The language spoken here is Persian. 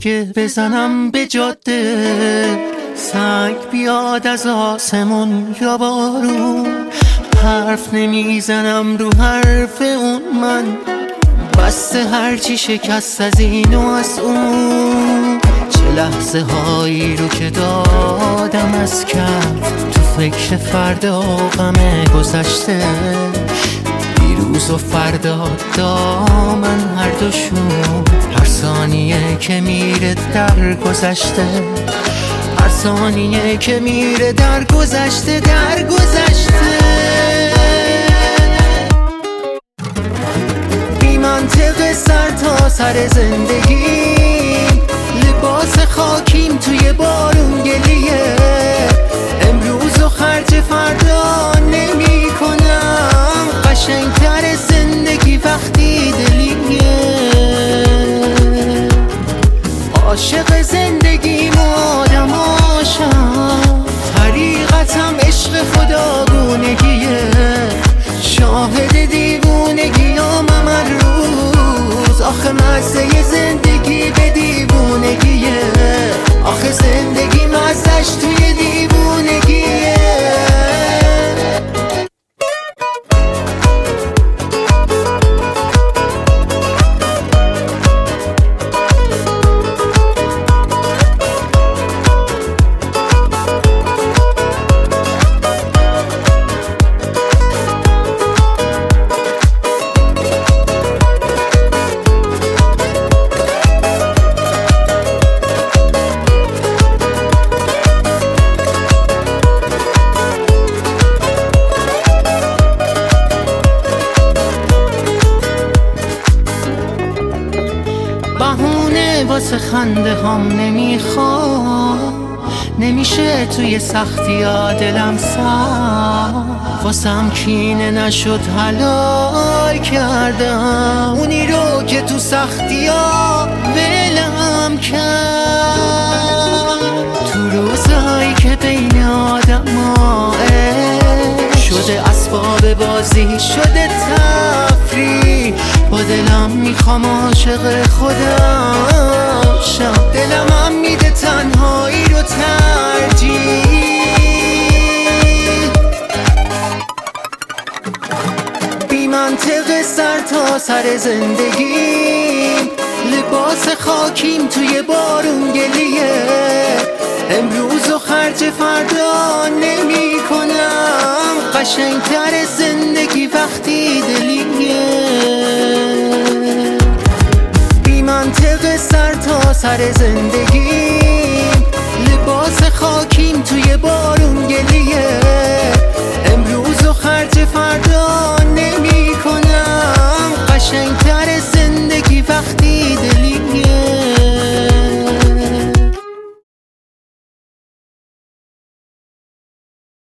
دیگه بزنم به جاده، سنگ بیاد از آسمون یا بارون، حرف نمیزنم رو حرف اون، من بسته هرچی شکست از این و از اون. چه لحظه هایی رو که دادم از کف، تو فکر فردا و غم گذشته، دیروز و فردا دامن هر دوشون، هر ثانیه که میره در گذشته، هر ثانیه که میره در گذشته، در گذشته. بی منطق سر تا سر زندگی، لباس خاکیم توی بارون گلیه، امروز و خرج فردا نمی کنم، قشنگتر زندگی وقتی دلیه. عاشق زندگیم و آدماشم، طریقتم عشق خداگونگیه، شاهد دیوونگیام هر روز، آخه مزه زندگی به دیوونگیه، آخه زندگی مزهش توی دیوونگیه. بهونه واسه خنده هم نمیخوام، نمیشه توی سختی ها دلم سر، واسم کینه نشد حلال کردم، اونی رو که تو سختی ها ولم کرد. تو روزهایی که بین آدم ها شده اسباب بازی، شده تفریح، با دلم میخوام عاشق خودم شم، دلم هم میده تنهایی رو ترجیح. بی منطق سر تا سر زندگیم، لباس خاکیم توی بارون گلیه، امروز و خرج فردا نمی کنم، قشنگتر زندگی وقتی دلیه. بی منطق سر تا سر زندگیم، لباس خاکیم توی بارون گلیه،